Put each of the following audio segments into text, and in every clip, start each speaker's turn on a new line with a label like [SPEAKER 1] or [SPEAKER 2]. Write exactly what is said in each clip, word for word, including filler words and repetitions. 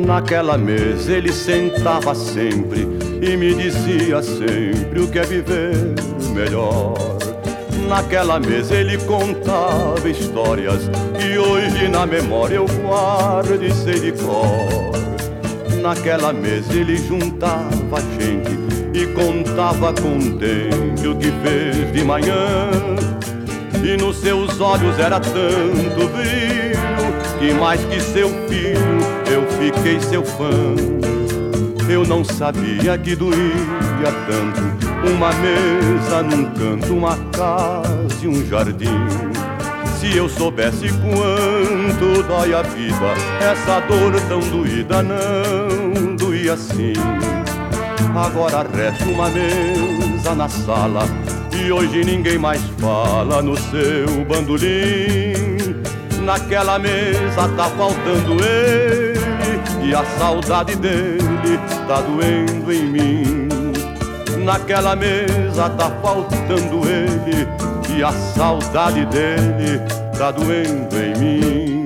[SPEAKER 1] Naquela mesa ele sentava sempre e me dizia sempre o que é viver melhor. Naquela mesa ele contava histórias que hoje na memória eu guardo e sei de cor. Naquela mesa ele juntava gente e contava contente o que fez de manhã. E nos seus olhos era tanto brilho que mais que seu filho eu fiquei seu fã. Eu não sabia que doía tanto uma mesa num canto, uma casa e um jardim. Se eu soubesse quanto dói a vida, essa dor tão doída não doía assim. Agora resta uma mesa na sala e hoje ninguém mais fala no seu bandolim. Naquela mesa tá faltando ele e a saudade dele tá doendo em mim. Naquela mesa tá faltando ele e a saudade dele tá doendo em mim.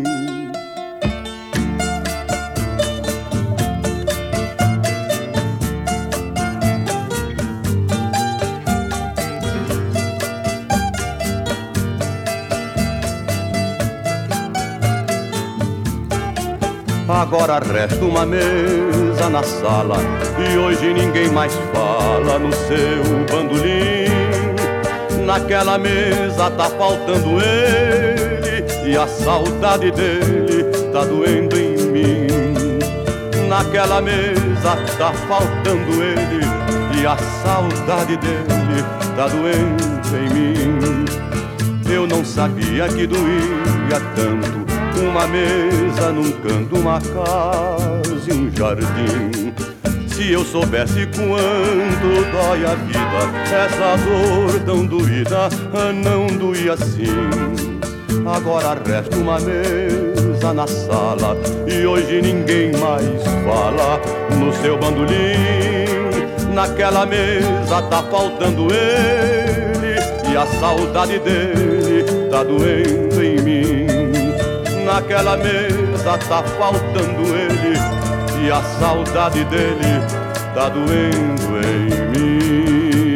[SPEAKER 1] Agora resta uma mesa na sala e hoje ninguém mais fala no seu bandolim. Naquela mesa tá faltando ele e a saudade dele tá doendo em mim. Naquela mesa tá faltando ele e a saudade dele tá doendo em mim. Eu não sabia que doía tanto uma mesa num canto, uma casa e um jardim. Se eu soubesse quanto dói a vida, essa dor tão doída não doía assim. Agora resta uma mesa na sala e hoje ninguém mais fala no seu bandolim. Naquela mesa tá faltando ele e a saudade dele tá doendo em mim. Naquela mesa tá faltando ele e a saudade dele tá doendo em mim.